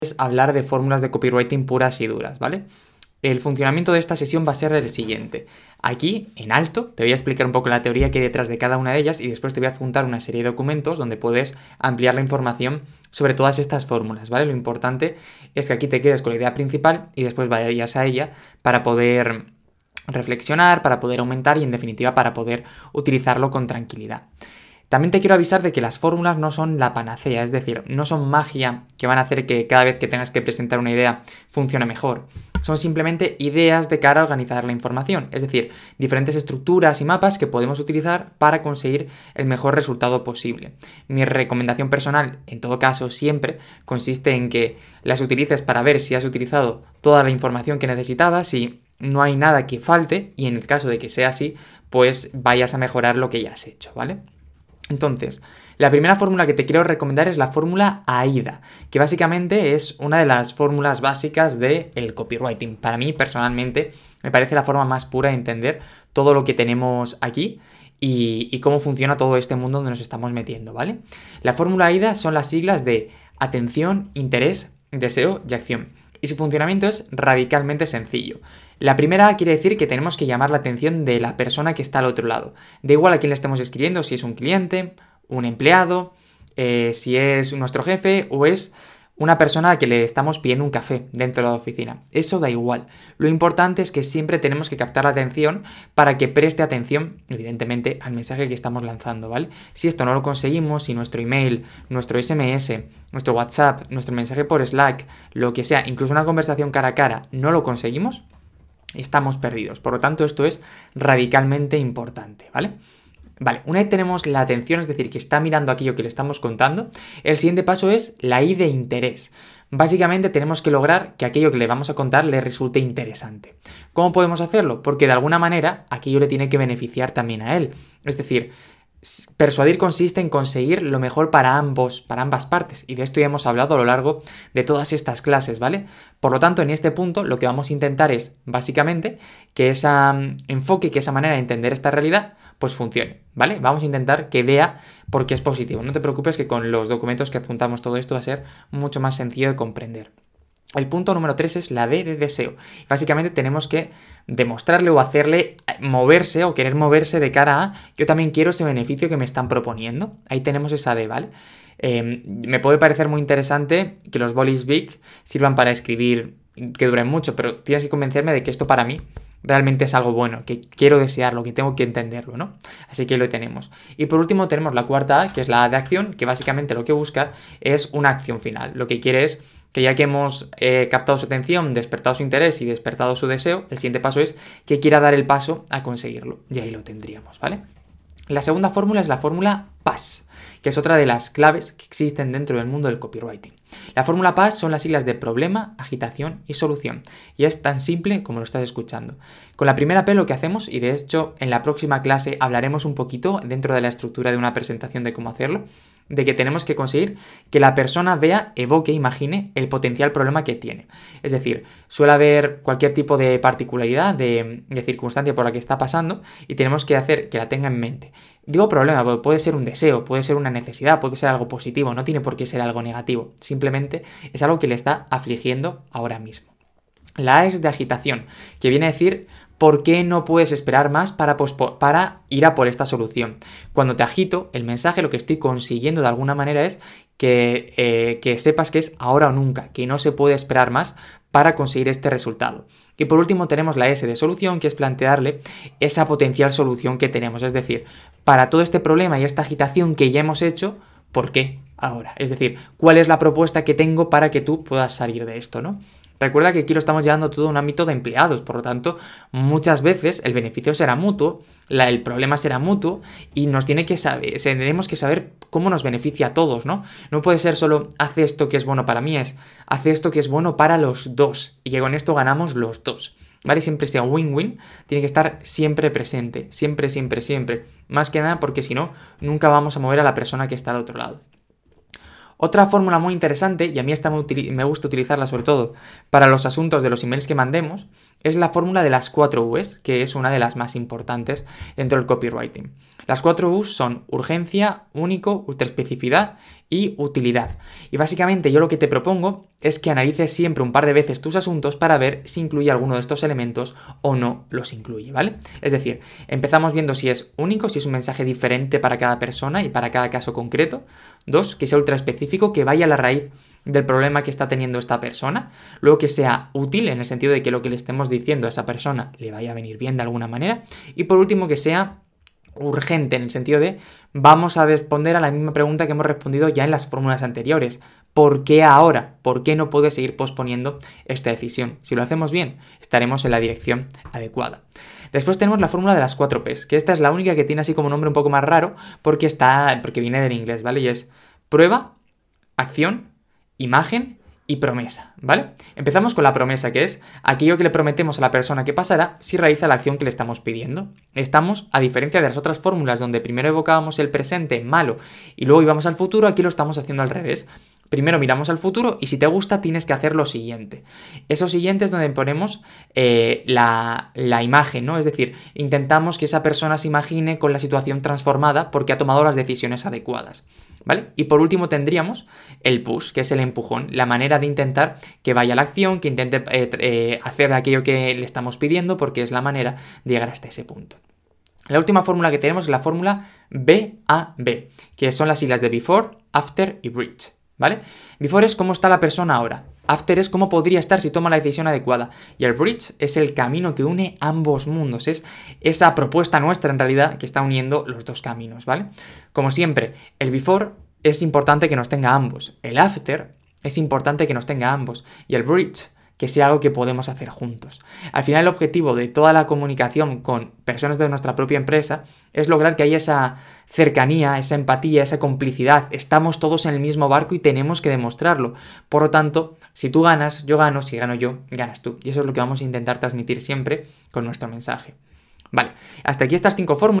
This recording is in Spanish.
es hablar de fórmulas de copywriting puras y duras, ¿vale? El funcionamiento de esta sesión va a ser el siguiente. Aquí, en alto, te voy a explicar un poco la teoría que hay detrás de cada una de ellas y después te voy a adjuntar una serie de documentos donde puedes ampliar la información sobre todas estas fórmulas, ¿vale? Lo importante es que aquí te quedes con la idea principal y después vayas a ella para poder reflexionar, para poder aumentar y en definitiva para poder utilizarlo con tranquilidad. También te quiero avisar de que las fórmulas no son la panacea, es decir, no son magia que van a hacer que cada vez que tengas que presentar una idea funcione mejor. Son simplemente ideas de cara a organizar la información, es decir, diferentes estructuras y mapas que podemos utilizar para conseguir el mejor resultado posible. Mi recomendación personal, en todo caso, siempre consiste en que las utilices para ver si has utilizado toda la información que necesitabas y no hay nada que falte y en el caso de que sea así, pues vayas a mejorar lo que ya has hecho, ¿vale? Entonces, la primera fórmula que te quiero recomendar es la fórmula AIDA, que básicamente es una de las fórmulas básicas del copywriting. Para mí, personalmente, me parece la forma más pura de entender todo lo que tenemos aquí y cómo funciona todo este mundo donde nos estamos metiendo, ¿vale? La fórmula AIDA son las siglas de atención, interés, deseo y acción. Y su funcionamiento es radicalmente sencillo. La primera quiere decir que tenemos que llamar la atención de la persona que está al otro lado. Da igual a quién le estemos escribiendo, si es un cliente, un empleado, si es nuestro jefe o es una persona a la que le estamos pidiendo un café dentro de la oficina. Eso da igual. Lo importante es que siempre tenemos que captar la atención para que preste atención, evidentemente, al mensaje que estamos lanzando, ¿vale? Si esto no lo conseguimos, si nuestro email, nuestro SMS, nuestro WhatsApp, nuestro mensaje por Slack, lo que sea, incluso una conversación cara a cara, no lo conseguimos, estamos perdidos. Por lo tanto, esto es radicalmente importante, ¿vale? Vale, una vez tenemos la atención, es decir, que está mirando aquello que le estamos contando, el siguiente paso es la I de interés. Básicamente tenemos que lograr que aquello que le vamos a contar le resulte interesante. ¿Cómo podemos hacerlo? Porque de alguna manera aquello le tiene que beneficiar también a él. Es decir, persuadir consiste en conseguir lo mejor para ambas partes, y de esto ya hemos hablado a lo largo de todas estas clases, ¿vale? Por lo tanto, en este punto lo que vamos a intentar es, básicamente, que ese enfoque, que esa manera de entender esta realidad, pues funcione, ¿vale? Vamos a intentar que vea por qué es positivo. No te preocupes que con los documentos que adjuntamos todo esto va a ser mucho más sencillo de comprender. El punto número 3 es la D de deseo. Básicamente tenemos que demostrarle o hacerle moverse o querer moverse de cara a yo también quiero ese beneficio que me están proponiendo. Ahí tenemos esa D, ¿vale? Me puede parecer muy interesante que los bolis big sirvan para escribir, que duren mucho, pero tienes que convencerme de que esto para mí realmente es algo bueno, que quiero desearlo, que tengo que entenderlo, ¿no? Así que lo tenemos. Y por último tenemos la cuarta A, que es la A de acción, que básicamente lo que busca es una acción final. Lo que quiere es que ya que hemos captado su atención, despertado su interés y despertado su deseo, el siguiente paso es que quiera dar el paso a conseguirlo. Y ahí lo tendríamos, ¿vale? La segunda fórmula es la fórmula PAS, que es otra de las claves que existen dentro del mundo del copywriting. La fórmula PAS son las siglas de problema, agitación y solución, y es tan simple como lo estás escuchando. Con la primera P lo que hacemos, y de hecho en la próxima clase hablaremos un poquito dentro de la estructura de una presentación de cómo hacerlo, de que tenemos que conseguir que la persona vea, evoque, imagine el potencial problema que tiene. Es decir, suele haber cualquier tipo de particularidad, de circunstancia por la que está pasando y tenemos que hacer que la tenga en mente. Digo problema, porque puede ser un deseo, puede ser una necesidad, puede ser algo positivo, no tiene por qué ser algo negativo. Simplemente es algo que le está afligiendo ahora mismo. La A es de agitación, que viene a decir ¿por qué no puedes esperar más para ir a por esta solución? Cuando te agito, el mensaje, lo que estoy consiguiendo de alguna manera es que sepas que es ahora o nunca, que no se puede esperar más para conseguir este resultado. Y por último tenemos la S de solución, que es plantearle esa potencial solución que tenemos. Es decir, para todo este problema y esta agitación que ya hemos hecho, ¿por qué ahora? Es decir, ¿cuál es la propuesta que tengo para que tú puedas salir de esto, ¿no? Recuerda que aquí lo estamos llevando todo a un ámbito de empleados, por lo tanto, muchas veces el beneficio será mutuo, el problema será mutuo y tenemos que saber cómo nos beneficia a todos, ¿no? No puede ser solo haz esto que es bueno para mí, es haz esto que es bueno para los dos y que con esto ganamos los dos, ¿vale? Siempre sea win-win, tiene que estar siempre presente, siempre, siempre, siempre. Más que nada porque si no, nunca vamos a mover a la persona que está al otro lado. Otra fórmula muy interesante, y a mí esta me gusta utilizarla sobre todo para los asuntos de los emails que mandemos, es la fórmula de las 4 U's, que es una de las más importantes dentro del copywriting. Las 4 U's son urgencia, único, ultraespecificidad y utilidad. Y básicamente yo lo que te propongo es que analices siempre un par de veces tus asuntos para ver si incluye alguno de estos elementos o no los incluye, ¿vale? Es decir, empezamos viendo si es único, si es un mensaje diferente para cada persona y para cada caso concreto. 2, que sea ultra específico, que vaya a la raíz del problema que está teniendo esta persona. Luego, que sea útil en el sentido de que lo que le estemos diciendo a esa persona le vaya a venir bien de alguna manera. Y por último, que sea urgente en el sentido de vamos a responder a la misma pregunta que hemos respondido ya en las fórmulas anteriores. ¿Por qué ahora? ¿Por qué no puedes seguir posponiendo esta decisión? Si lo hacemos bien, estaremos en la dirección adecuada. Después tenemos la fórmula de las 4 P's, que esta es la única que tiene así como un nombre un poco más raro porque viene del inglés, ¿vale? Y es prueba, acción, imagen y promesa, ¿vale? Empezamos con la promesa, que es aquello que le prometemos a la persona que pasará si realiza la acción que le estamos pidiendo. Estamos, a diferencia de las otras fórmulas donde primero evocábamos el presente malo y luego íbamos al futuro, aquí lo estamos haciendo al revés. Primero miramos al futuro y si te gusta tienes que hacer lo siguiente. Eso siguiente es donde ponemos la imagen, ¿no? Es decir, intentamos que esa persona se imagine con la situación transformada porque ha tomado las decisiones adecuadas, ¿vale? Y por último tendríamos el push, que es el empujón, la manera de intentar que vaya a la acción, que intente hacer aquello que le estamos pidiendo porque es la manera de llegar hasta ese punto. La última fórmula que tenemos es la fórmula BAB, que son las siglas de Before, After y Bridge, ¿vale? Before es cómo está la persona ahora. After es cómo podría estar si toma la decisión adecuada. Y el bridge es el camino que une ambos mundos. Es esa propuesta nuestra, en realidad, que está uniendo los dos caminos, ¿vale? Como siempre, el before es importante que nos tenga ambos. El after es importante que nos tenga ambos. Y el bridge, que sea algo que podemos hacer juntos. Al final, el objetivo de toda la comunicación con personas de nuestra propia empresa es lograr que haya esa cercanía, esa empatía, esa complicidad. Estamos todos en el mismo barco y tenemos que demostrarlo. Por lo tanto, si tú ganas, yo gano, si gano yo, ganas tú. Y eso es lo que vamos a intentar transmitir siempre con nuestro mensaje. Vale, hasta aquí estas 5 fórmulas.